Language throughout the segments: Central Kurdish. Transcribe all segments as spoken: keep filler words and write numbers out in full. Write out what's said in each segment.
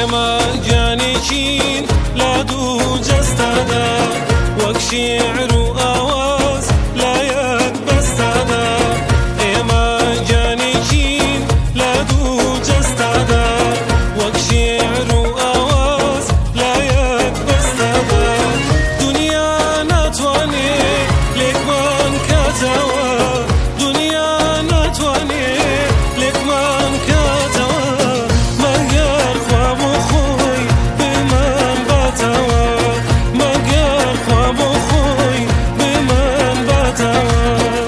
إما جانيكين لا دو جستدا وك شعر وآواز لا يتبستدا إما جانيكين لا دو جستدا وك شعر وآواز لا يتبستدا دنيا نتواني لك من كتوا دنيا نتواني لك من كتوا مگر خواب و خوی به من بتوا مگر خواب و خوی به من بتوا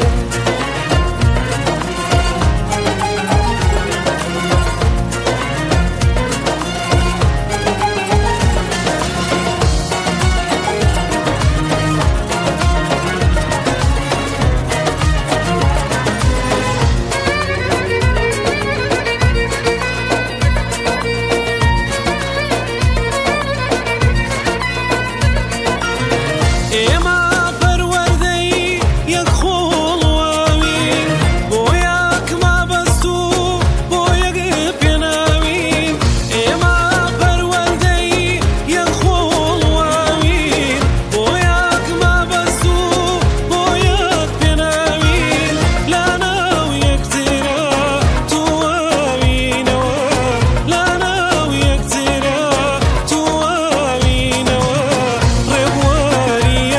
إما پرورده‌ای یک خلوانی با یک مبستو با یک پناهی إما پرورده‌ای یک خلوانی با یک مبستو با یک پناهی لنا و یک تیرا تو آوینه لنا و یک تیرا تو آوینه ربواری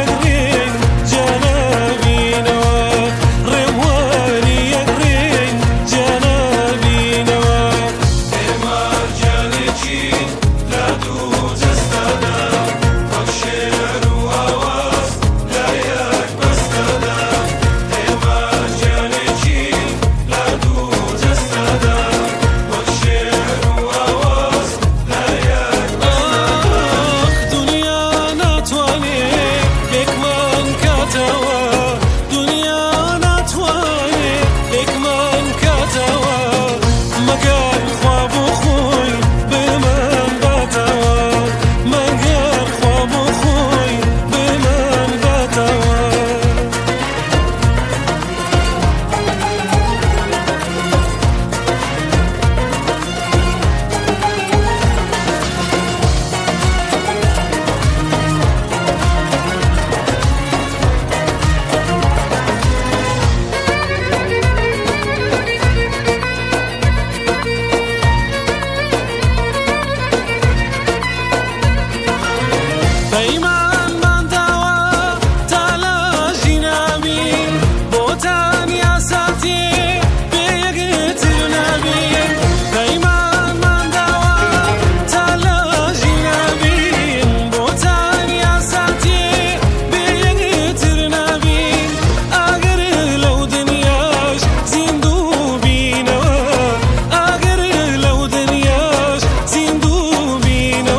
پیمان من دوا تلاشی نبین با تنیا ساتی به یک تیر نبین پیمان من دوا تلاشی نبین با تنیا ساتی به یک تیر نبین اگر لو دنیاش زندو بینه اگر لو دنیاش زندو بینه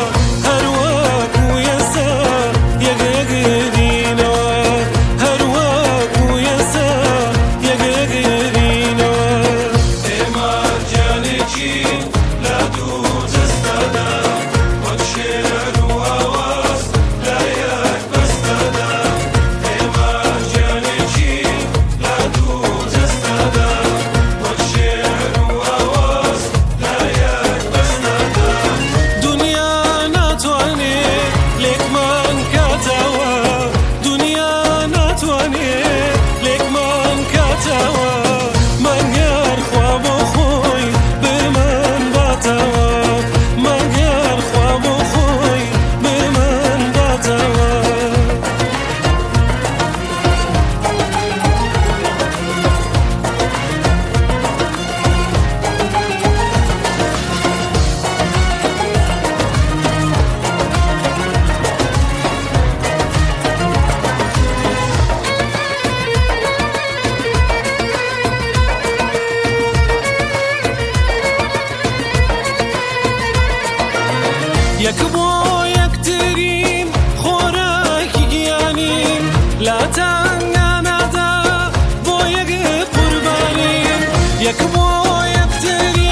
یک با یک ترین خوراکی گیانیم لا تنگا ندا با یک قربانیم یک با یک ترین